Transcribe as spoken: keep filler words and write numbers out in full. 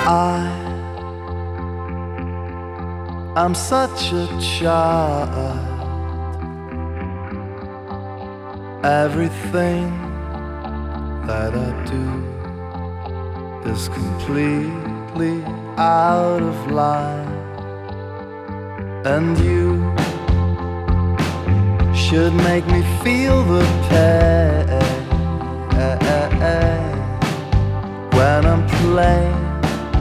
I, I'm such a child. Everything that I do is completely out of line. And you should make me feel the pain when I'm playing